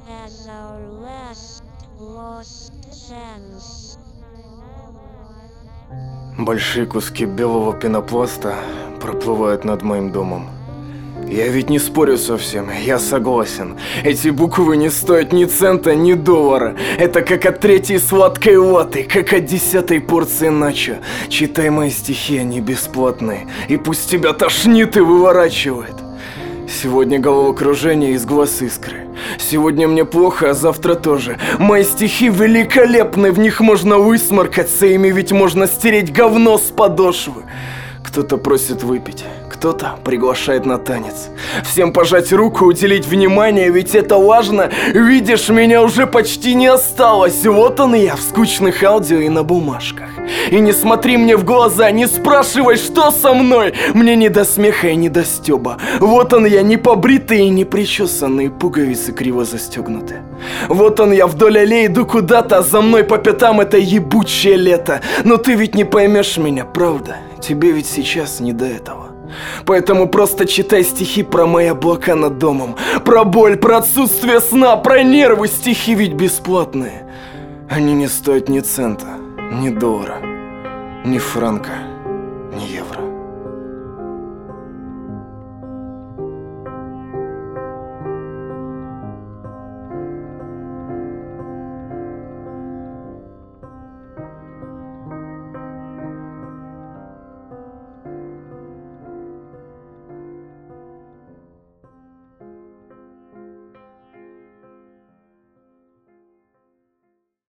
and our last lost chance. Большие куски белого пенопласта проплывают над моим домом. Я ведь не спорю совсем, я согласен. Эти буквы не стоят ни цента, ни доллара. Это как от третьей сладкой ваты, как от 10-й порции начо. Читай мои стихи, они бесплатные. И пусть тебя тошнит и выворачивает. Сегодня головокружение, из глаз искры. Сегодня мне плохо, а завтра тоже. Мои стихи великолепны, в них можно высморкаться, ими ведь можно стереть говно с подошвы. Кто-то просит выпить, кто-то приглашает на танец. Всем пожать руку, уделить внимание, ведь это важно. Видишь, меня уже почти не осталось. Вот он я в скучных аудио и на бумажках. И не смотри мне в глаза, не спрашивай, что со мной. Мне не до смеха и не до стёба. Вот он я, не побритый и не причесанный, пуговицы криво застегнуты. Вот он я, вдоль аллеи иду куда-то, а за мной по пятам это ебучее лето. Но ты ведь не поймешь меня, правда? Тебе ведь сейчас не до этого. Поэтому просто читай стихи про мои облака над домом. Про боль, про отсутствие сна, про нервы. Стихи ведь бесплатные. Они не стоят ни цента, ни доллара, ни франка, ни евро.